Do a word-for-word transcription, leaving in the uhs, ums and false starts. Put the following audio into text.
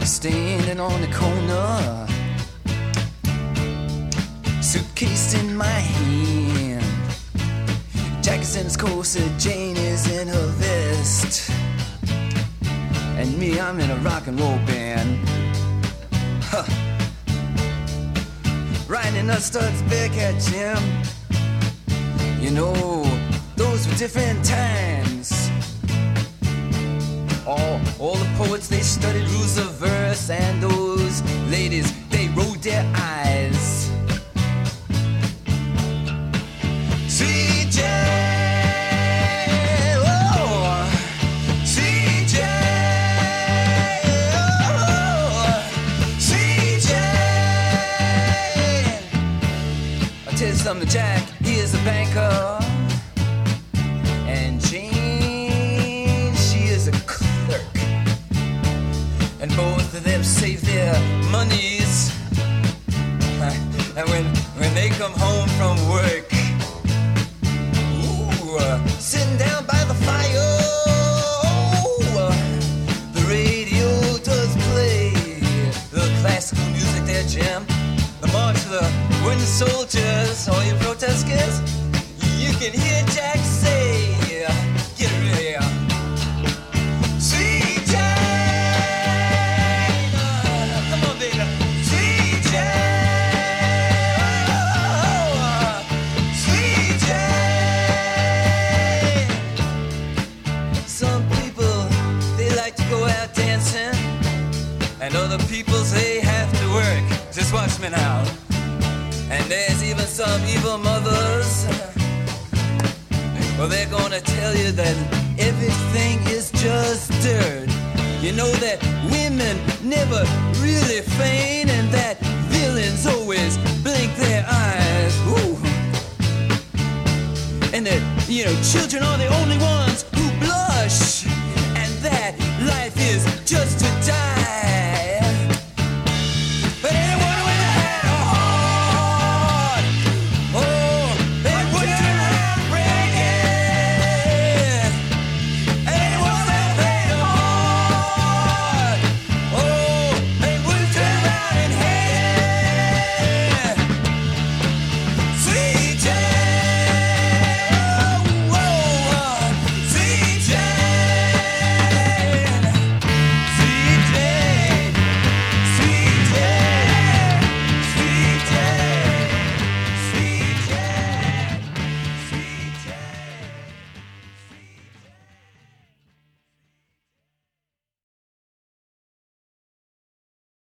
standing on the corner, suitcase in my hand. Jack's in his corset, Jane is in her vest, and me, I'm in a rock and roll band. Huh. Riding us studs back at Jim. You know, those were different times. All, all the poets, they studied rules of verse, and those ladies, they rolled their eyes. C J, oh, C J, oh, C J. I'll tell you something, Jack, he is a banker, and Jane, she is a clerk, and both of them save their monies, and when, when they come home from work, sitting down by the fire, oh, the radio does play the classical music there, Jim. The march of the wooden soldiers, all you protesters, you can hear Jack say, get ready, C J, come on, baby, C J. And other people say have to work. Just watch me now. And there's even some evil mothers. Well, they're gonna tell you that everything is just dirt. You know that women never really feign, and that villains always blink their eyes. Ooh. And that, you know, children are the only ones